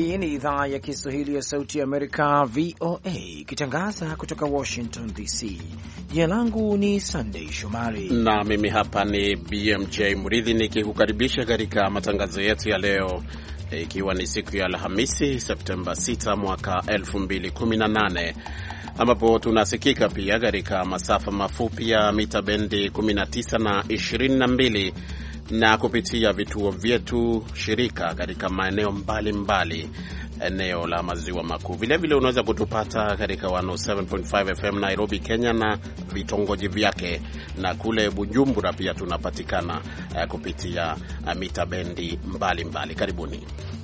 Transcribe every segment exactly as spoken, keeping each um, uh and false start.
Hii ni idhaa ya Kiswahili ya Sauti ya Amerika, V O A, ikitangaza kutoka Washington D C. Jina langu ni Sunday Shomari na mimi hapa ni B M J Murithi nikikukaribisha katika matangazo yetu ya leo, ikiwa ni siku ya Alhamisi Septemba sita mwaka elfu mbili kumi na nane, ambapo tunasikika pia katika masafa mafupi ya mita bendi kumi na tisa na ishirini na mbili na kupitia vituo vyetu shirika katika maeneo mbalimbali eneo la maziwa makuu. Vile vile unaweza kutupata katika mia moja saba nukta tano F M Nairobi, Kenya na vitongoji vyake, na kule Bujumbura pia tunapatikana uh, kupitia uh, mita bendi mbalimbali. Karibuni.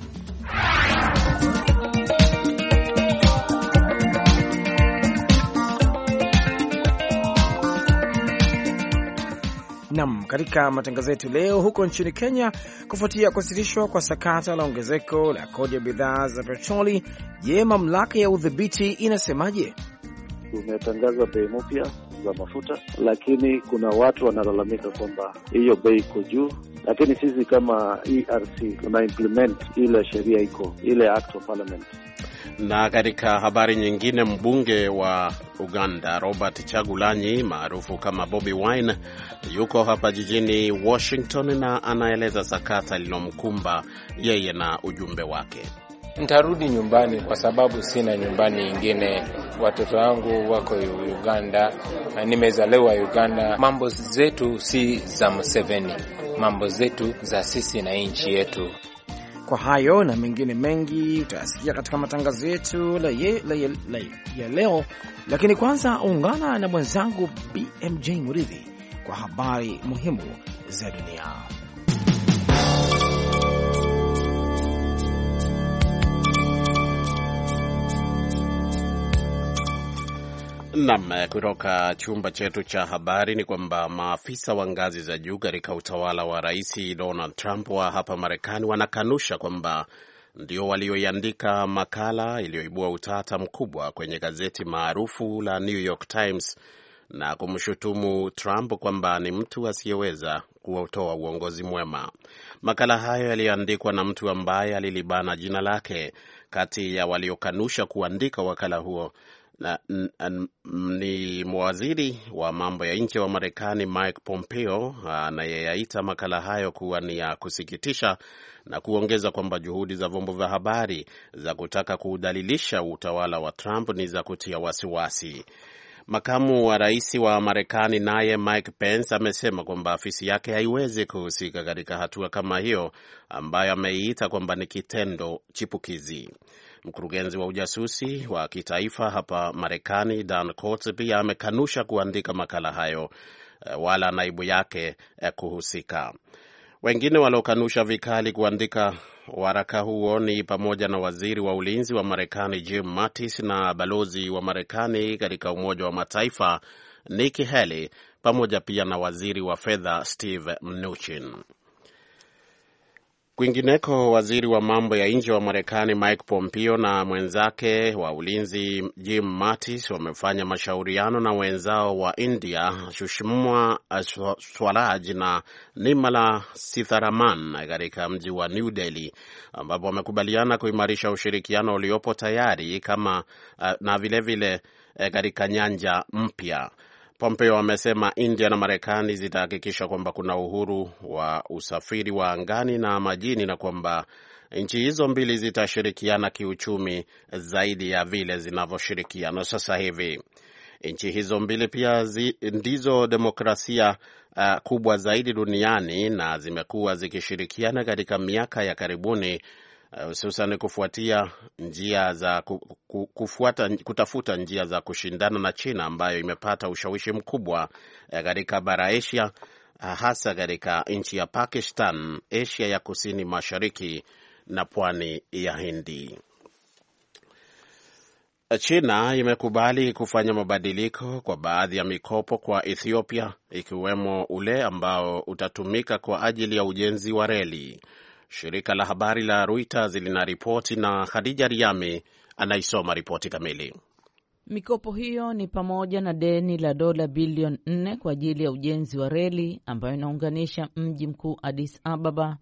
Nam, katika matangazo yetu leo, huko nchini Kenya, kufuatia kusitishwa kwa sakata la ongezeko la kodi ya bidhaa za petroli, je, mamlaka ya udhibiti inasemaje? Tumetangaza bei mpya za mafuta, lakini kuna watu wanalalamika kwamba hiyo bei iko juu, lakini sisi kama E R C tuna implement ile sheria iko, ile act of parliament. Na katika habari nyingine, mbunge wa Uganda Robert Chagulanyi maarufu kama Bobi Wine yuko hapa jijini Washington na anaeleza sakata lilomkumba yeye na ujumbe wake. Nitarudi nyumbani kwa sababu sina nyumbani ingine. Watoto wangu wako Uganda, nimezaliwa Uganda. Mambo zetu si za Museveni, mambo zetu za sisi na nchi yetu. Kwa hayo na mengine mengi utasikia katika matangazo yetu la ye, la ye, la ye, ya leo, lakini kwanza ungana na mwenzangu B M J Murithi kwa habari muhimu za dunia. Naam, kutoka chumba chetu cha habari ni kwamba maafisa wa ngazi za juu katika utawala wa Rais Donald Trump wa hapa Marekani wanakanusha kwamba ndio walioiandika makala iliyoibua utata mkubwa kwenye gazeti maarufu la New York Times na kumshutumu Trump kwamba ni mtu asiyeweza kutoa uongozi mwema. Makala hayo yaliandikwa na mtu ambaye alilibana jina lake. Kati ya waliokanusha kuandika wakala huo Na, n, n, ni waziri wa mambo ya nje wa Marekani Mike Pompeo, anayeyaita makala hayo kuwa ni ya kusikitisha na kuongeza kwamba juhudi za vyombo vya habari za kutaka kudhalilisha utawala wa Trump ni za kutia wasiwasi. Makamu wa rais wa Marekani naye Mike Pence amesema kwamba afisi yake haiwezi kuhusika katika hatua kama hiyo ambayo ameiita kwamba ni kitendo chipukizi. Mkurugenzi wa ujasusi wa kitaifa hapa Marekani Dan Coats pia amekanusha kuandika makala hayo wala naibu yake kuhusika. Wengine waliokanusha vikali kuandika waraka huo ni pamoja na waziri wa ulinzi wa Marekani Jim Mattis na balozi wa Marekani katika Umoja wa Mataifa Nikki Haley, pamoja pia na waziri wa fedha Steve Mnuchin. Kwingineko, waziri wa mambo ya nje wa Marekani Mike Pompeo na mwenzake wa ulinzi Jim Mattis wamefanya mashauriano na wenzao wa India Sushma Swaraj na Nirmala Sitharaman katika mji wa New Delhi, ambapo wamekubaliana kuimarisha ushirikiano uliopo tayari kama na vile vile katika nyanja mpya. Pompeo amesema India na Marekani zitahakikisha kwamba kuna uhuru wa usafiri wa angani na majini na kwamba nchi hizo mbili zitashirikiana kiuchumi zaidi ya vile zinavyoshirikiana sasa hivi. Nchi hizo mbili pia zi, ndizo demokrasia uh, kubwa zaidi duniani na zimekuwa zikishirikiana katika miaka ya karibuni, hususan uh, kufuatia njia za kufuata kutafuta njia za kushindana na China ambayo imepata ushawishi mkubwa katika bara Asia, hasa katika nchi ya Pakistan, Asia ya Kusini Mashariki na pwani ya Hindi. China imekubali kufanya mabadiliko kwa baadhi ya mikopo kwa Ethiopia, ikiwemo ule ambao utatumika kwa ajili ya ujenzi wa reli. Shirika la habari la Reuters linaripoti na Khadija Riami anaisoma ripoti kamili. Mikopo hiyo ni pamoja na deni la dola bilioni nne kwa ajili ya ujenzi wa reli ambayo inaunganisha mji mkuu Addis Ababa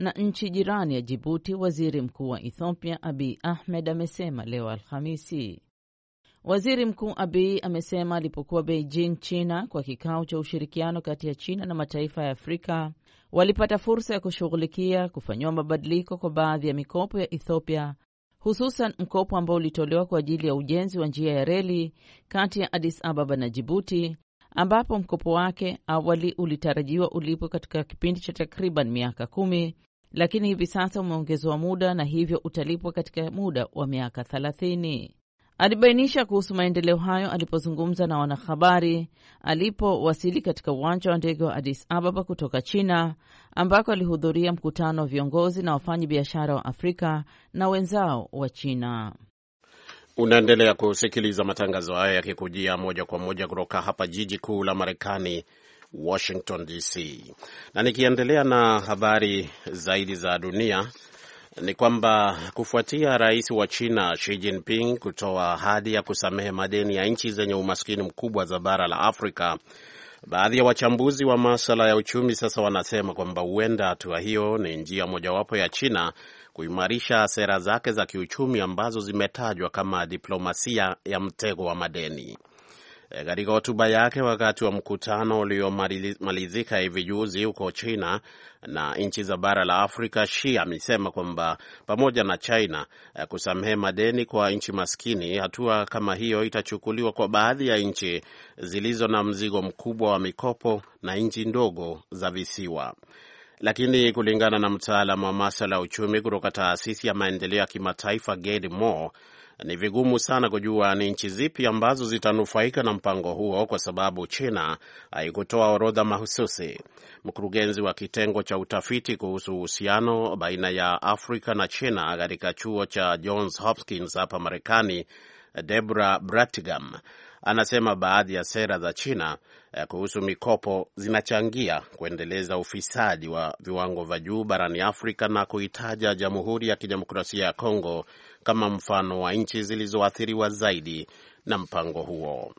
na nchi jirani ya Djibouti, waziri mkuu wa Ethiopia Abiy Ahmed amesema leo Alhamisi. Waziri Mkuu Abiy amesema alipokuwa Beijing, China, kwa kikao cha ushirikiano kati ya China na mataifa ya Afrika, walipata fursa ya kushughulikia kufanyiwa mabadiliko kwa baadhi ya mikopo ya Ethiopia, hususan mkopo ambao ulitolewa kwa ajili ya ujenzi wa njia ya reli kati ya Addis Ababa na Djibouti, ambapo mkopo wake awali ulitarajiwa ulipo katika kipindi cha takriban miaka kumi, lakini hivi sasa umeongezwa muda na hivyo utalipwa katika muda wa miaka thelathini. Alibainisha kuhusu maendeleo hayo alipozungumza na wanahabari alipowasili katika uwanja wa ndege wa Addis Ababa kutoka China, ambako alihudhuria mkutano wa viongozi na wafanyi biashara wa Afrika na wenzao wa China. Unaendelea kusikiliza matangazo haya yakikujia moja kwa moja kutoka hapa jiji kuu la Marekani, Washington D C. Na nikiendelea na habari zaidi za dunia, ni kwamba kufuatia rais wa China Xi Jinping kutoa ahadi ya kusamehe madeni ya nchi zenye umaskini mkubwa za bara la Afrika, baadhi ya wachambuzi wa masuala ya uchumi sasa wanasema kwamba huenda hatua hiyo ni njia mojawapo ya China kuimarisha sera zake za kiuchumi ambazo zimetajwa kama diplomasia ya mtego wa madeni. Katika hotuba yake wakati wa mkutano uliomalizika hivi juzi huko China na nchi za bara la Afrika, Xi amesema kwamba pamoja na China kusamehe madeni kwa nchi maskini, hatua kama hiyo itachukuliwa kwa baadhi ya nchi zilizo na mzigo mkubwa wa mikopo na nchi ndogo za visiwa. Lakini kulingana na mtaalamu wa masuala ya uchumi kutoka taasisi ya maendeleo ya kimataifa Gary Moore, ni vigumu sana kujua ni nchi zipi ambazo zitanufaika na mpango huo kwa sababu China haikutoa orodha mahususi. Mkurugenzi wa kitengo cha utafiti kuhusu uhusiano baina ya Afrika na China katika chuo cha Johns Hopkins hapa Marekani, Deborah Bratigam, anasema baadhi ya sera za China kuhusu mikopo zinachangia kuendeleza ufisadi wa viwango vya juu barani Afrika na kuitaja Jamhuri ya Kidemokrasia ya Kongo kama mfano wa nchi zilizoathiriwa zaidi na mpango huo.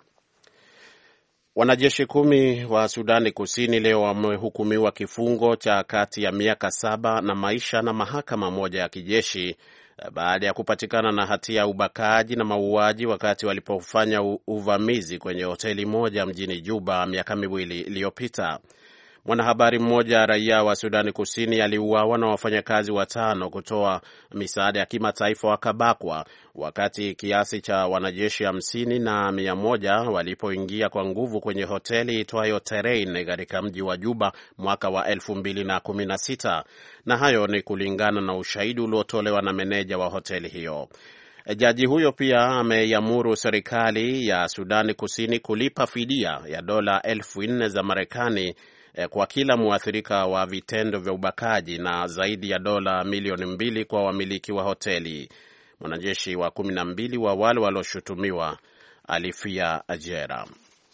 Wanajeshi kumi wa Sudani Kusini leo wamehukumiwa kifungo cha kati ya miaka saba na maisha na mahakama moja ya kijeshi baada ya kupatikana na hatia ya ubakaji na mauaji wakati walipofanya uvamizi kwenye hoteli moja mjini Juba miaka miwili iliyopita. Mwanahabari mmoja raia wa Sudani Kusini aliuawa na wafanyakazi watano kutoa misaada ya kimataifa wakabakwa wakati kiasi cha wanajeshi hamsini na mia moja walipoingia kwa nguvu kwenye hoteli itwayo Terrain katika mji wa Juba mwaka wa elfu mbili na kumi na sita, na hayo ni kulingana na ushahidi uliotolewa na meneja wa hoteli hiyo. Jaji huyo pia ameiamuru serikali ya Sudani Kusini kulipa fidia ya dola elfu nne za Marekani kwa kila muathirika wa vitendo vya ubakaji na zaidi ya dola milioni mbili kwa wamiliki wa hoteli. Mwanajeshi wa kumi na mbili wa wale walioshutumiwa alifia ajera.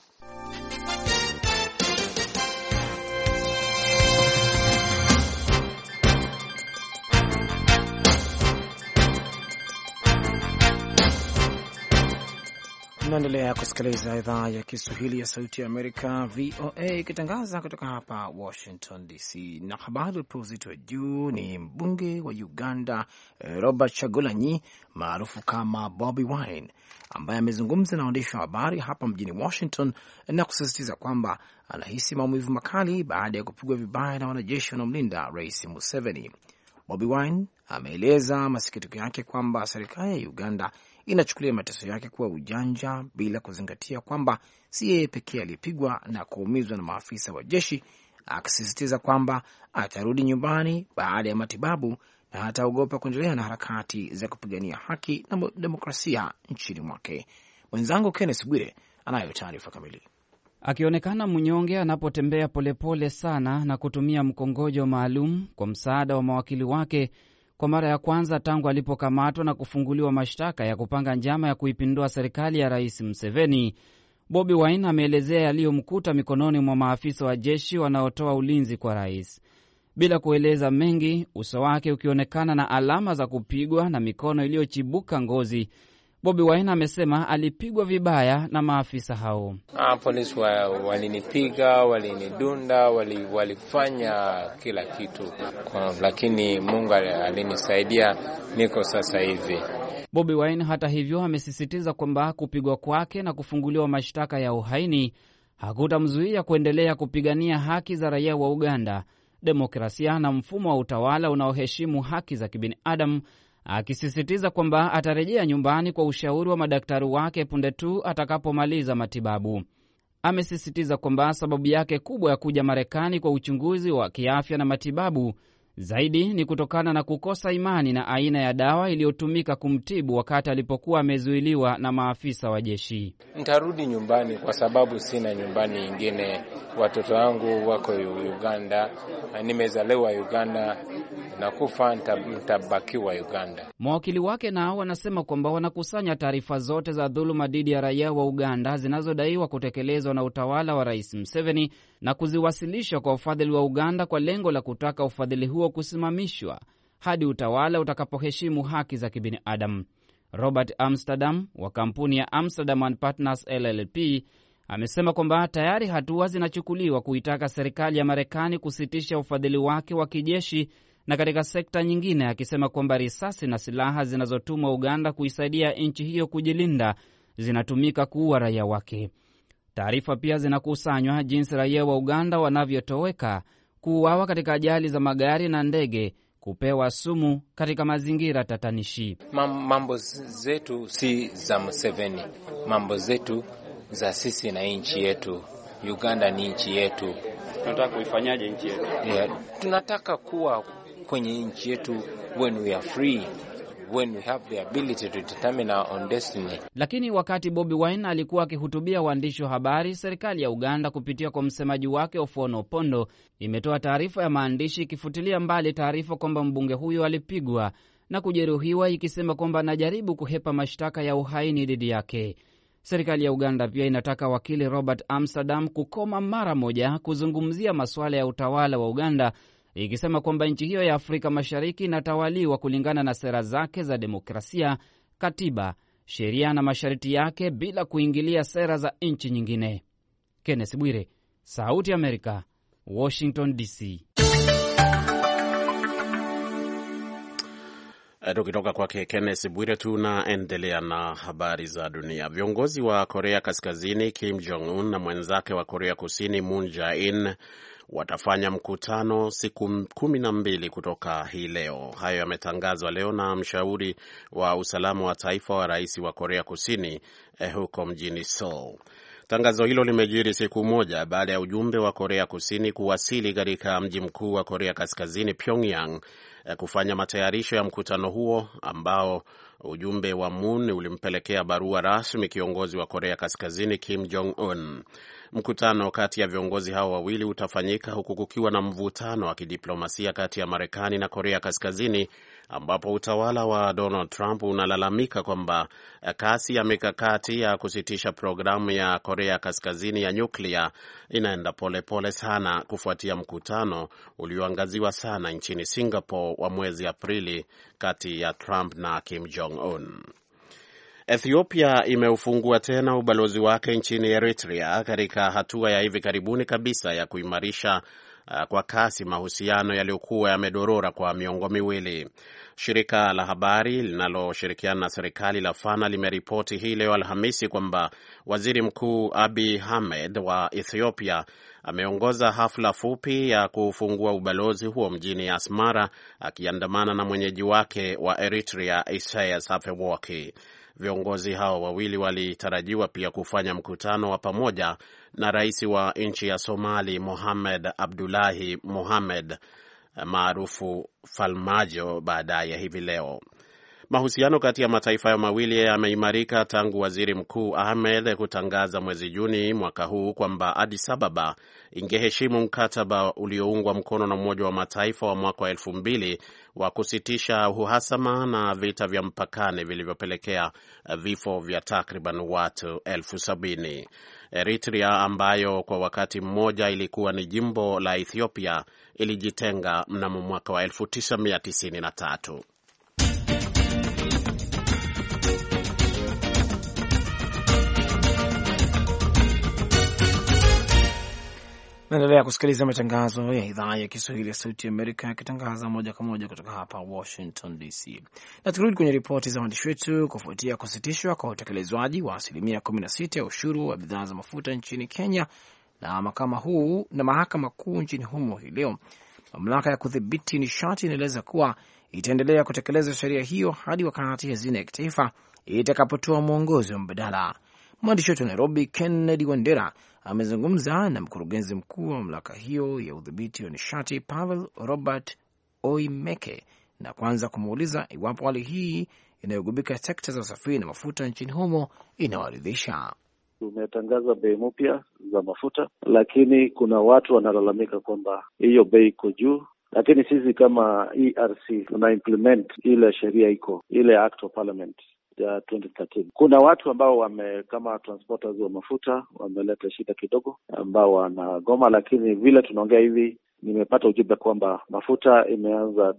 Tunaendelea kusikiliza idhaa ya Kiswahili ya Sauti ya Amerika, V O A, ikitangaza kutoka hapa Washington D C. Na habari upewa uzito wa juu ni mbunge wa Uganda Robert Chagulanyi maarufu kama Bobi Wine, ambaye amezungumza na waandishi wa habari hapa mjini Washington na kusisitiza kwamba anahisi maumivu makali baada ya kupigwa vibaya na wanajeshi wanaomlinda Rais Museveni. Bobi Wine ameeleza masikitiko yake kwamba serikali ya Uganda inachukulia mateso yake kuwa ujanja bila kuzingatia kwamba si yeye pekee aliyepigwa na kuumizwa na maafisa wa jeshi, akisisitiza kwamba atarudi nyumbani baada ya matibabu na hataogopa kuendelea na harakati za kupigania haki na demokrasia nchini mwake. Mwenzangu Kenneth Bwire anayo taarifa kamili. Akionekana mnyonge anapotembea polepole sana na kutumia mkongojo maalum kwa msaada wa mawakili wake kwa mara ya kwanza tangu alipokamatwa na kufunguliwa mashtaka ya kupanga njama ya kuipindua serikali ya Rais Museveni, Bobi Wine ameelezea yaliyomkuta mikononi mwa maafisa wa jeshi wanaotoa ulinzi kwa rais. Bila kueleza mengi, uso wake ukionekana na alama za kupigwa na mikono iliyochibuka ngozi, Bobi Wine amesema alipigwa vibaya na maafisa hao. Ah, polisi wa, walinipiga, walinidunda, wali, walifanya kila kitu. Kwa, lakini Mungu alinisaidia, niko sasa hivi. Bobi Wine hata hivyo amesisitiza kwamba kupigwa kwake na kufunguliwa mashtaka ya uhaini hakutamzuia kuendelea kupigania haki za raia wa Uganda, demokrasia na mfumo wa utawala unaoheshimu haki za kibinadamu, akisisitiza kwamba atarejea nyumbani kwa ushauri wa madaktari wake punde tu atakapomaliza matibabu. Amesisitiza kwamba sababu yake kubwa ya kuja Marekani kwa uchunguzi wa kiafya na matibabu zaidi ni kutokana na kukosa imani na aina ya dawa iliyotumika kumtibu wakati alipokuwa amezuiliwa na maafisa wa jeshi. Nitarudi nyumbani kwa sababu sina nyumbani ingine. Watoto wangu wako Uganda, nimezaliwa Uganda, na kufa nitabakiwa Uganda. Mawakili wake nao wanasema kwamba wanakusanya taarifa zote za dhuluma dhidi ya raia wa Uganda zinazodaiwa kutekelezwa na utawala wa Rais Museveni na kuziwasilisha kwa ufadhili wa Uganda kwa lengo la kutaka ufadhili huo kusimamishwa hadi utawala utakapoheshimu haki za kibinadamu. Robert Amsterdam wa kampuni ya Amsterdam and Partners L L P amesema kwamba tayari hatua zinachukuliwa kuitaka serikali ya Marekani kusitisha ufadhili wake wa kijeshi na katika sekta nyingine, akisema kwamba risasi na silaha zinazotumwa Uganda kuisaidia nchi hiyo kujilinda zinatumika kuua raia wake. Taarifa pia zinakusanywa jinsi raia wa Uganda wanavyotoweka, kuuawa katika ajali za magari na ndege, kupewa sumu katika mazingira tatanishi. Mambo zetu si za Museveni, mambo zetu za sisi na nchi yetu. Uganda ni nchi yetu. Tunataka kuifanyaje nchi yetu? Yeah, tunataka kuwa kwenye nchi yetu when we are free, when we have the ability to determine our own destiny. Lakini wakati Bobi Wine alikuwa akihutubia waandishi wa habari, serikali ya Uganda kupitia kwa msemaji wake Ofuono Opondo imetoa taarifa ya maandishi ikifutilia mbali taarifa kwamba mbunge huyo alipigwa na kujeruhiwa, ikisema kwamba anajaribu kuhepa mashtaka ya uhaini dhidi yake. Serikali ya Uganda pia inataka wakili Robert Amsterdam kukoma mara moja kuzungumzia masuala ya utawala wa Uganda, ikisema kwamba nchi hiyo ya Afrika Mashariki inatawaliwa kulingana na sera zake za demokrasia, katiba, sheria na masharti yake bila kuingilia sera za nchi nyingine. Kenneth Bwire, Sauti ya Amerika, Washington D C. Tukitoka kwake Kenneth Bwire, tunaendelea na habari za dunia. Viongozi wa Korea Kaskazini Kim Jong Un na mwenzake wa Korea Kusini Moon Jae-in watafanya mkutano siku kumi na mbili kutoka hii leo. Hayo yametangazwa leo na mshauri wa usalama wa taifa wa rais wa Korea Kusini eh, huko mjini Seoul. Tangazo hilo limejiri siku moja baada ya ujumbe wa Korea Kusini kuwasili katika mji mkuu wa Korea Kaskazini Pyongyang eh, kufanya matayarisho ya mkutano huo ambao ujumbe wa Moon ulimpelekea barua rasmi kiongozi wa Korea Kaskazini Kim Jong Un. Mkutano kati ya viongozi hao wawili utafanyika huku kukiwa na mvutano wa kidiplomasia kati ya Marekani na Korea Kaskazini, ambapo utawala wa Donald Trump unalalamika kwamba kasi ya mikakati ya kusitisha programu ya Korea Kaskazini ya nyuklia inaenda polepole pole sana kufuatia mkutano ulioangaziwa sana nchini Singapore wa mwezi Aprili kati ya Trump na Kim Jong Un. Ethiopia imeufungua tena ubalozi wake nchini Eritrea katika hatua ya hivi karibuni kabisa ya kuimarisha uh, kwa kasi mahusiano yaliyokuwa yamedorora kwa miongo miwili. Shirika la habari linaloshirikiana na serikali la Fana limeripoti hii leo Alhamisi kwamba Waziri Mkuu Abiy Ahmed wa Ethiopia ameongoza hafla fupi ya kufungua ubalozi huo mjini Asmara akiandamana na mwenyeji wake wa Eritrea Isaias Afwerki. Viongozi hao wawili walitarajiwa pia kufanya mkutano wa pamoja na rais wa nchi ya Somali Mohamed Abdullahi Mohamed maarufu Farmajo baadaye hivi leo. Mahusiano kati ya mataifa ya mawili yameimarika tangu Waziri Mkuu Ahmed kutangaza mwezi Juni mwaka huu kwamba Addis Ababa ingeheshimu mkataba ulioungwa mkono na Umoja wa Mataifa wa mwaka wa elfu mbili wa kusitisha uhasama na vita vya mpakani vilivyopelekea vifo vya takriban watu elfu sabini. Eritrea ambayo kwa wakati mmoja ilikuwa ni jimbo la Ethiopia ilijitenga mnamo mwaka wa elfu tisa mia tisini na tatu. Naendelea kusikiliza matangazo ya idhaa ya Kiswahili ya Sauti ya Amerika yakitangaza moja kwa moja kutoka hapa Washington D C. Na tukirudi kwenye ripoti za waandishi wetu, kufuatia kusitishwa kwa utekelezwaji wa asilimia kumi na sita ya ushuru wa bidhaa za mafuta nchini Kenya na mahakama huu na mahakama kuu nchini humo hii leo, mamlaka ya kudhibiti nishati inaeleza kuwa itaendelea kutekeleza sheria hiyo hadi wakati hazina ya kitaifa itakapotoa mwongozo wa mbadala. Mwandishi wetu wa Nairobi, Kennedy Wandera, amezungumza na mkurugenzi mkuu wa mamlaka hiyo ya udhibiti wa nishati Pavel Robert Oimeke, na kwanza kumuuliza iwapo hali hii inayogubika sekta za usafiri na mafuta nchini humo inawaridhisha. Tumetangaza bei mpya za mafuta, lakini kuna watu wanalalamika kwamba hiyo bei iko juu. Lakini sisi kama E R C tuna implement ile sheria iko, ile Act of Parliament ya twenty thirteen. Kuna watu ambao wame kama transporters wa mafuta wameleta shida kidogo, ambao wanagoma, lakini vile tunaongea hivi nimepata ujumbe kwamba mafuta imeanza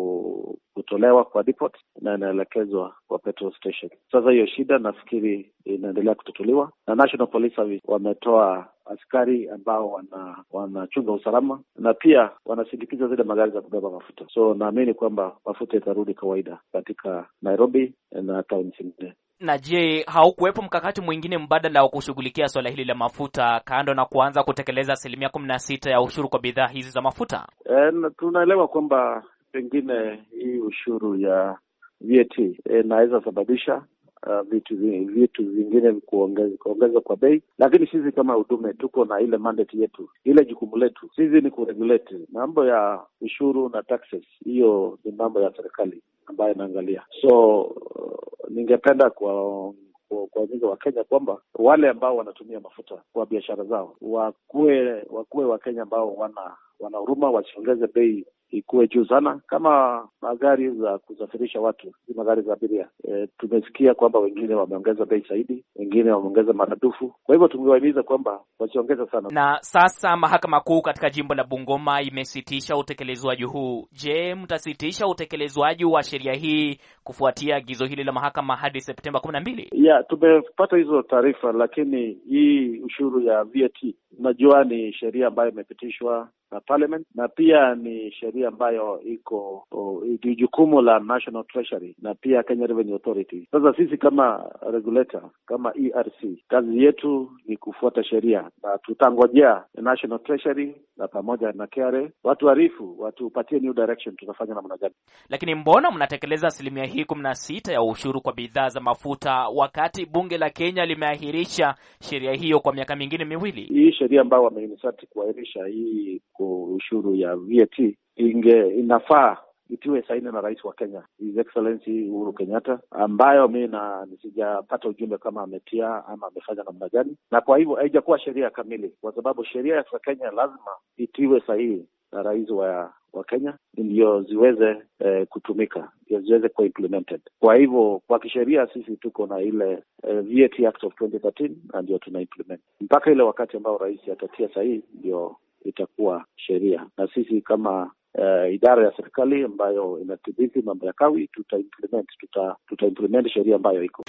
kutolewa kwa depot na inaelekezwa kwa petrol station. Sasa hiyo shida nafikiri inaendelea kutatuliwa, na National Police Service wametoa askari ambao wana wanachunga usalama na pia wanasindikiza zile magari za kubeba mafuta. So naamini kwamba mafuta itarudi kawaida katika Nairobi na town zingine. Na je, haukuwepo mkakati mwingine mbadala wa kushughulikia swala hili la mafuta kando na kuanza kutekeleza asilimia kumi na sita ya ushuru kwa bidhaa hizi za mafuta? E, tunaelewa kwamba pengine hii ushuru ya V A T inaweza e, sababisha Uh, vitu vitu vingine kuongeza kuongeza kwa bei, lakini sisi kama huduma tuko na ile mandate yetu, ile jukumu letu sisi ni kuregulate mambo ya ushuru na taxes. Hiyo ni mambo ya serikali ambayo inaangalia. So uh, ningependa kwa kwa wingi wa Kenya kwamba wale ambao wanatumia mafuta kwa biashara zao wakuwe wakuwe wa Kenya ambao wana wana huruma, wasiongeze bei ikuwe juu sana. Kama magari za kusafirisha watu, magari za abiria, e, tumesikia kwamba wengine wameongeza bei zaidi, wengine wameongeza maradufu. Kwa hivyo tumewahimiza kwamba wasiongeze sana. Na sasa mahakama kuu katika jimbo la Bungoma imesitisha utekelezwaji huu. Je, mtasitisha utekelezwaji wa sheria hii kufuatia agizo hili la mahakama hadi Septemba kumi na mbili? Yeah, tumepata hizo taarifa, lakini hii ushuru ya V A T unajua ni sheria ambayo imepitishwa na Parliament, na pia ni sheria ambayo iko ni jukumu la National Treasury na pia Kenya Revenue Authority. Sasa sisi kama regulator, kama E R C, kazi yetu ni kufuata sheria, na tutangojea National Treasury na pamoja na K R A watu arifu, watu upatie new direction tutafanya namna gani. Lakini mbona mnatekeleza asilimia hii kumi na sita ya ushuru kwa bidhaa za mafuta wakati bunge la Kenya limeahirisha sheria hiyo kwa miaka mingine miwili? Hii sheria ambayo wameinisati kuahirisha hii ushuru ya V A T inge inafaa itiwe saini na rais wa Kenya, His Excellency Uhuru Kenyatta, ambayo mimi na nisijapata ujumbe kama ametia ama amefanya namna gani, na kwa hivyo haijakuwa sheria kamili, kwa sababu sheria ya Kenya lazima itiwe sahihi na rais wa wa Kenya ndio ziweze eh, kutumika, ndio ziweze kuwa implemented. Kwa hivyo kwa kisheria sisi tuko na ile eh, V A T Act of twenty thirteen na ndio tuna implement mpaka ile wakati ambao rais atatia sahihi ndio itakuwa sheria, na sisi kama uh, idara ya serikali ambayo inadhibiti mambo ya kawi tuta implement tuta, tuta implement sheria ambayo iko.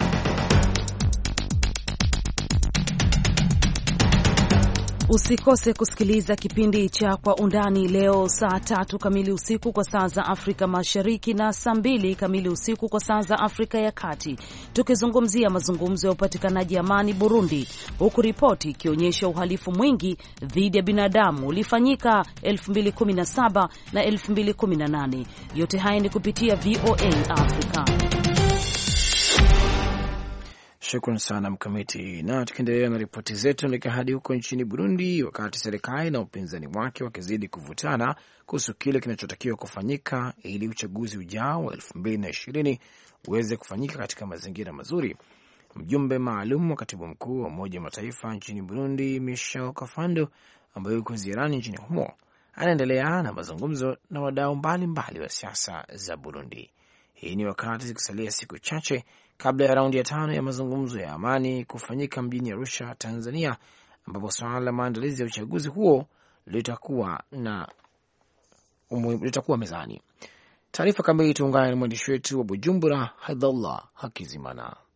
Usikose kusikiliza kipindi cha Kwa Undani leo saa tatu kamili usiku kwa saa za Afrika Mashariki na saa mbili kamili usiku kwa saa za Afrika ya Kati, tukizungumzia mazungumzo ya upatikanaji amani Burundi, huku ripoti ikionyesha uhalifu mwingi dhidi ya binadamu ulifanyika elfu mbili kumi na saba na elfu mbili kumi na nane. Yote haya ni kupitia V O A Afrika. Shukran sana Mkamiti. Na tukiendelea na ripoti zetu, nileka hadi huko nchini Burundi, wakati serikali na upinzani wake wakizidi kuvutana kuhusu kile kinachotakiwa kufanyika ili uchaguzi ujao wa elfu mbili na ishirini uweze kufanyika katika mazingira mazuri. Mjumbe maalum wa katibu mkuu wa Umoja wa Mataifa nchini Burundi, Michel Kafando, ambaye yuko ziarani nchini humo, anaendelea na mazungumzo na wadau mbalimbali wa siasa za Burundi. Hii ni wakati zikisalia siku chache kabla ya raundi ya tano ya mazungumzo ya amani kufanyika mjini Arusha, Tanzania, ambapo swala la maandalizi ya uchaguzi huo litakuwa na litakuwa mezani. Taarifa kamili tuungane na mwandishi wetu wa Bujumbura, Haidallah Hakizimana.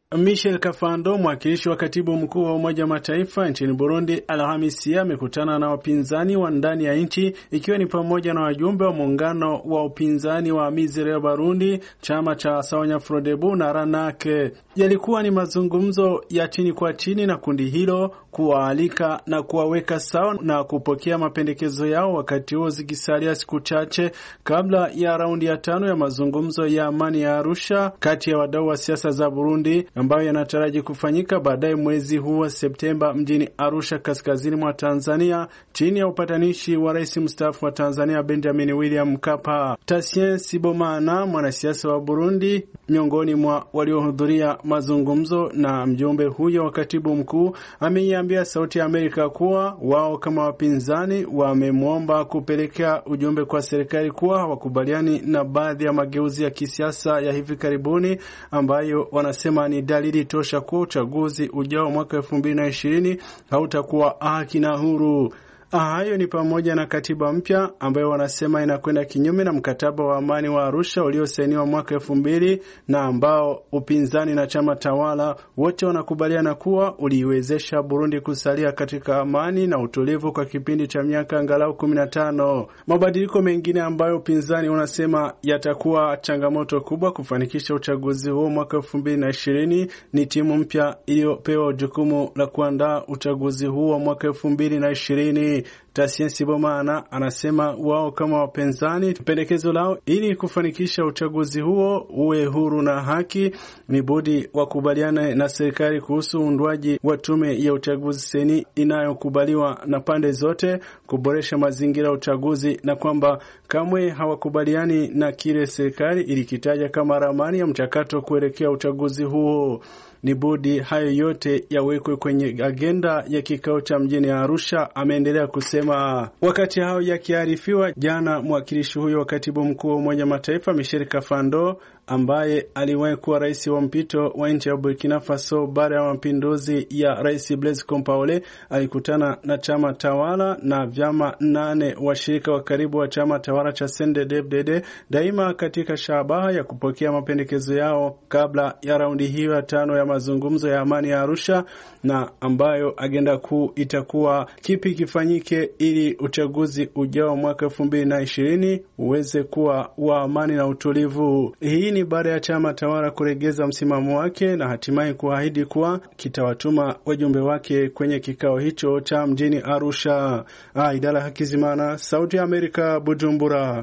Michel Kafando, mwakilishi wa katibu mkuu wa Umoja wa Mataifa nchini Burundi, Alhamisi amekutana na wapinzani wa ndani ya nchi, ikiwa ni pamoja na wajumbe wa muungano wa upinzani wa Amizero ya Burundi, chama cha Sawanya Frodebu na Ranake. Yalikuwa ni mazungumzo ya chini kwa chini na kundi hilo, kuwaalika na kuwaweka sawa na kupokea mapendekezo yao, wakati huo zikisalia siku chache kabla ya raundi ya tano ya mazungumzo ya amani ya Arusha kati ya wadau wa siasa za Burundi, ambayo yanataraji kufanyika baadaye mwezi huu wa Septemba mjini Arusha, kaskazini mwa Tanzania, chini ya upatanishi wa rais mstaafu wa Tanzania Benjamin William Mkapa. Tasien Sibomana, mwanasiasa wa Burundi, miongoni mwa waliohudhuria mazungumzo na mjumbe huyo wa katibu mkuu, ameiambia Sauti ya Amerika kuwa wao kama wapinzani wamemwomba kupelekea ujumbe kwa serikali kuwa hawakubaliani na baadhi ya mageuzi ya kisiasa ya hivi karibuni, ambayo wanasema ni dalili tosha kuwa uchaguzi ujao mwaka elfu mbili na ishirini hautakuwa haki na huru. Hayo ni pamoja na katiba mpya ambayo wanasema inakwenda kinyume na mkataba wa amani wa Arusha uliosainiwa mwaka elfu mbili na ambao upinzani na chama tawala wote wanakubaliana kuwa uliiwezesha Burundi kusalia katika amani na utulivu kwa kipindi cha miaka angalau kumi na tano. Mabadiliko mengine ambayo upinzani unasema yatakuwa changamoto kubwa kufanikisha uchaguzi huo mwaka elfu mbili na ishirini ni timu mpya iliyopewa jukumu la kuandaa uchaguzi huo mwaka elfu mbili na ishirini. Tasien Sibomana anasema wao kama wapinzani, pendekezo lao ili kufanikisha uchaguzi huo uwe huru na haki ni budi wakubaliane na serikali kuhusu uundwaji wa tume ya uchaguzi seni inayokubaliwa na pande zote, kuboresha mazingira ya uchaguzi, na kwamba kamwe hawakubaliani na kile serikali ilikitaja kama ramani ya mchakato kuelekea uchaguzi huo. Ni budi hayo yote yawekwe kwenye agenda ya kikao cha mjini Arusha, ameendelea kusema. Wakati hao yakiarifiwa jana, mwakilishi huyo wa katibu mkuu wa Umoja wa Mataifa Michel Kafando, ambaye aliwahi kuwa rais wa mpito wa nchi ya Burkina Faso baada ya mapinduzi ya Rais Blaise Compaoré, alikutana na chama tawala na vyama nane washirika wa karibu wa chama tawala cha C N D D F D D, daima katika shabaha ya kupokea mapendekezo yao kabla ya raundi hiyo ya tano ya mazungumzo ya amani ya Arusha, na ambayo agenda kuu itakuwa kipi kifanyike ili uchaguzi ujao mwaka elfu mbili na ishirini uweze kuwa wa amani na utulivu. Hii ni baada ya chama tawala kuregeza msimamo wake na hatimaye kuahidi kuwa kitawatuma wajumbe wake kwenye kikao hicho cha mjini Arusha. Ah, Idala Hakizimana, Sauti ya Amerika, Bujumbura.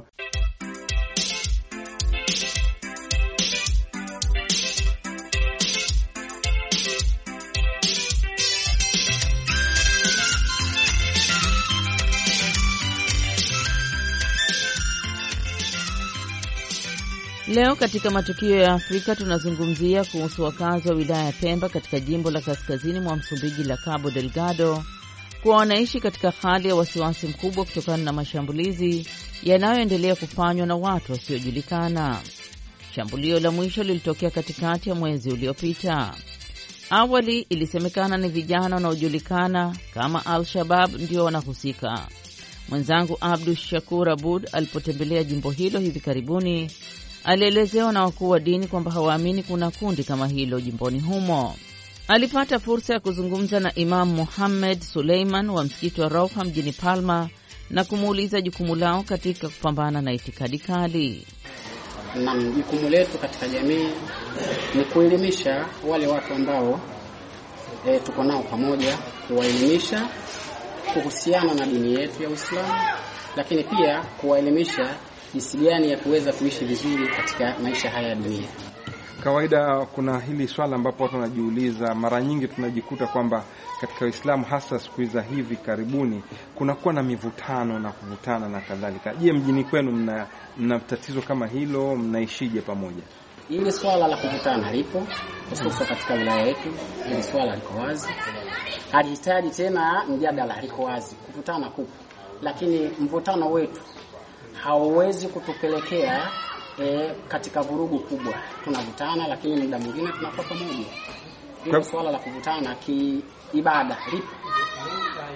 Leo katika matukio ya Afrika tunazungumzia kuhusu wakazi wa wilaya ya Pemba katika jimbo la kaskazini mwa Msumbiji la Cabo Delgado kuwa wanaishi katika hali ya wasiwasi mkubwa kutokana na mashambulizi yanayoendelea kufanywa na watu wasiojulikana. Shambulio la mwisho lilitokea katikati ya mwezi uliopita. Awali ilisemekana ni vijana wanaojulikana kama Al-Shabaab ndio wanahusika. Mwenzangu Abdul Shakur Abud alipotembelea jimbo hilo hivi karibuni, alielezewa na wakuu wa dini kwamba hawaamini kuna kundi kama hilo jimboni humo. Alipata fursa ya kuzungumza na Imam Muhammad Suleiman wa msikiti wa Rauha mjini Palma na kumuuliza jukumu lao katika kupambana na itikadi kali. Na jukumu letu katika jamii ni kuelimisha wale watu ambao e, tuko nao pamoja, kuwaelimisha kuhusiana na dini yetu ya Uislamu, lakini pia kuwaelimisha jinsi gani ya kuweza kuishi vizuri katika maisha haya ya dunia. Kawaida kuna hili swala ambapo watu wanajiuliza, mara nyingi tunajikuta kwamba katika Uislamu hasa siku hizi hivi karibuni kunakuwa na mivutano na kuvutana na kadhalika. Je, mjini kwenu mna, mna tatizo kama hilo? Mnaishije pamoja? Hili swala la kuvutana lipo hususan katika wilaya yetu. Hili swala liko wazi, halihitaji tena mjadala, liko wazi. Kuvutana kupo, lakini mvutano wetu hauwezi kutupelekea e, katika vurugu kubwa. Tunavutana lakini muda mwingine tunakuwa pamoja. Hili swala la kuvutana kiibada lipo,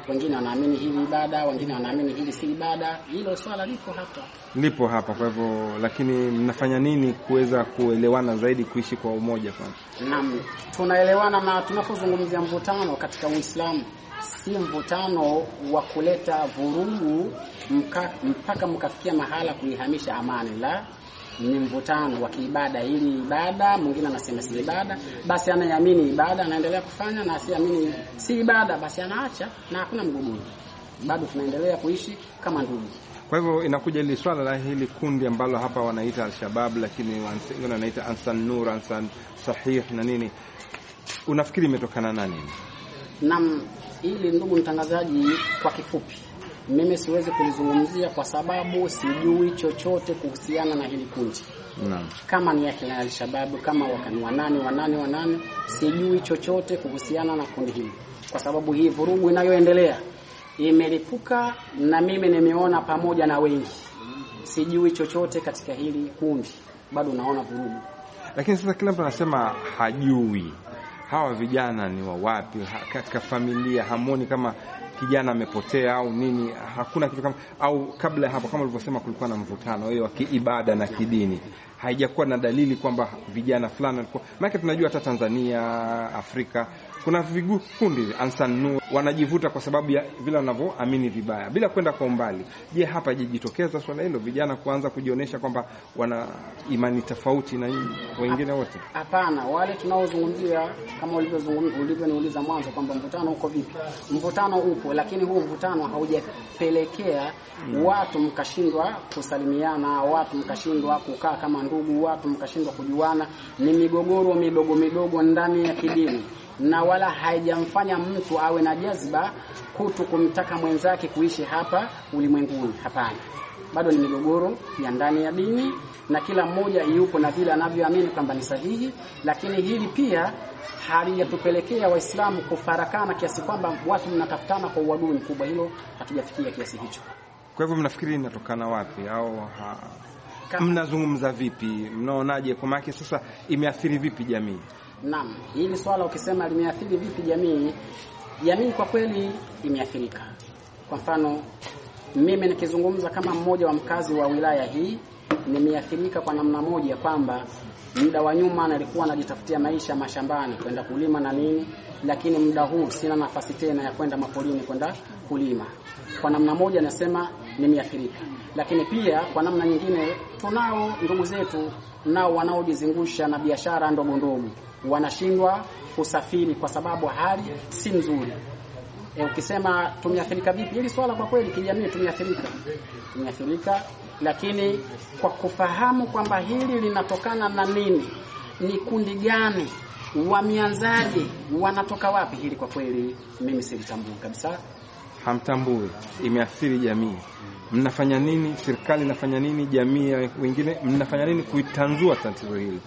Wengine wanaamini hili ibada, wengine wanaamini hili si ibada. Hilo swala lipo hapa. Lipo hapa. Kwa hivyo, lakini mnafanya nini kuweza kuelewana zaidi, kuishi kwa umoja kwanza? Naam, tunaelewana, na tunapozungumzia mvutano katika Uislamu si mvutano wa kuleta vurugu mka, mpaka mkafikia mahala kuihamisha amani, la ni mvutano wa kiibada. Ili ibada, mwingine anasema si ibada, basi anayeamini ibada anaendelea kufanya, na asiamini si ibada basi anaacha, na hakuna mgogoro. Bado tunaendelea kuishi kama ndugu. Kwa hivyo inakuja ile swala la hili kundi ambalo hapa wanaita Al-Shabaab, lakini wengine wanaita Ansar Nur, Ansar Sahih na nini. Unafikiri imetokana na nini? Naam, ili ndugu mtangazaji, kwa kifupi mimi siwezi kulizungumzia kwa sababu sijui chochote kuhusiana na hili kundi. Naam. Kama ni yake na Al-Shabaab, kama wakani wanani wanani wanani, sijui chochote kuhusiana na kundi hili, kwa sababu hii vurugu inayoendelea imelipuka na mimi nimeona pamoja na wengi. Sijui chochote katika hili kundi, bado naona vurugu. Lakini sasa kila mtu anasema hajui hawa vijana ni wa wapi, katika familia hamoni kama kijana amepotea au nini. Hakuna kitu kama, au kabla hapo kama ulivyosema kulikuwa na mvutano hiyo wa kiibada na kidini, haijakuwa na dalili kwamba vijana fulani walikuwa. Maana tunajua hata Tanzania, Afrika kuna vikundi Ansar Nur wanajivuta kwa sababu ya vile wanavyoamini vibaya bila kwenda kwa umbali. Je, hapa jijitokeza swala hilo, vijana kuanza kujionyesha kwamba wana imani tofauti na wengine wote? Hapana, wale tunaozungumzia kama ulivyozungumza, ulivyoniuliza mwanzo kwamba mvutano uko vipi. Mvutano upo, lakini huu mvutano haujapelekea hmm. watu mkashindwa kusalimiana, watu mkashindwa kukaa kama ndugu, watu mkashindwa kujuana. Ni migogoro midogo midogo ndani ya kidini, na wala haijamfanya mtu awe na jazba kutu kumtaka mwenzake kuishi hapa ulimwenguni. Hapana, bado ni migogoro ya ndani ya dini, na kila mmoja yupo na vile anavyoamini kwamba ni sahihi. Lakini hili pia halijatupelekea Waislamu kufarakana kiasi kwamba watu mnatafutana kwa uadui mkubwa. Hilo hatujafikia kiasi hicho. Kwa hivyo mnafikiri inatokana wapi, au ha... mnazungumza vipi, mnaonaje kwa maana sasa imeathiri vipi jamii? Naam, hili swala ukisema limeathiri vipi jamii, jamii kwa kweli imeathirika. Kwa mfano mimi nikizungumza kama mmoja wa mkazi wa wilaya hii, nimeathirika kwa namna moja kwamba muda wa nyuma nilikuwa najitafutia maisha mashambani kwenda kulima na nini, lakini muda huu sina nafasi tena ya kwenda mapolini kwenda kulima. Kwa namna moja nasema nimeathirika. Lakini pia kwa namna nyingine tunao ndugu zetu nao wanaojizungusha na biashara ndogo ndogo, wanashindwa kusafiri kwa sababu hali si nzuri. E, ukisema tumeathirika vipi hili swala, kwa kweli kijamii tumeathirika. Tumeathirika, lakini kwa kufahamu kwamba hili linatokana na nini, ni kundi gani, wameanzaje, wanatoka wapi, hili kwa kweli mimi silitambui kabisa. Hamtambui imeathiri jamii. Mnafanya nini? Serikali inafanya nini? Jamii wengine mnafanya nini kuitanzua tatizo hili?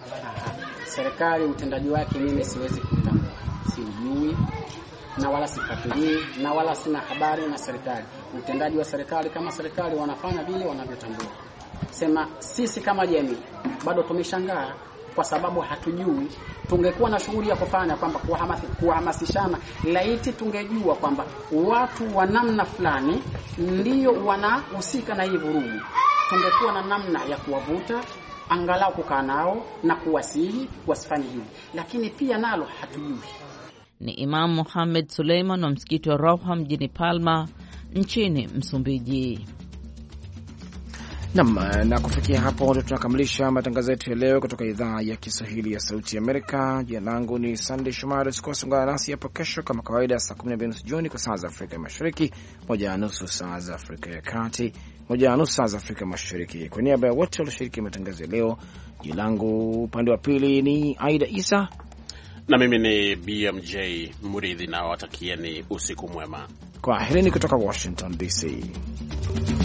Serikali utendaji wake mimi siwezi kutambua, sijui na wala sifuatilii na wala sina habari na serikali. Utendaji wa serikali kama serikali wanafanya vile wanavyotambua. Sema sisi kama jamii bado tumeshangaa kwa sababu hatujui. Tungekuwa na shughuli ya kufanya kwamba kuhamasishana, laiti tungejua kwamba watu wa namna fulani ndio wanahusika na hii vurugu, tungekuwa na namna ya kuwavuta, angalau kukaa nao na kuwasihi wasifanye hivi, lakini pia nalo hatujui. Ni Imam Mohamed Suleiman wa msikiti wa Rawha mjini Palma nchini Msumbiji. Nam, na kufikia hapo ndio tunakamilisha matangazo yetu ya leo kutoka idhaa ya Kiswahili ya Sauti ya Amerika. Jina langu ni Sunday Shomari. Usikose kuungana nasi hapo kesho kama kawaida saa kumi na mbili na nusu jioni kwa saa za Afrika Mashariki, moja na nusu saa za Afrika ya Kati, moja na nusu saa za Afrika Mashariki. Kwa niaba ya wote walioshiriki matangazo ya leo, jina langu upande wa pili ni Aida Isa na mimi ni B M J Muridhi, na watakieni usiku mwema. Kwaherini kutoka Washington D C.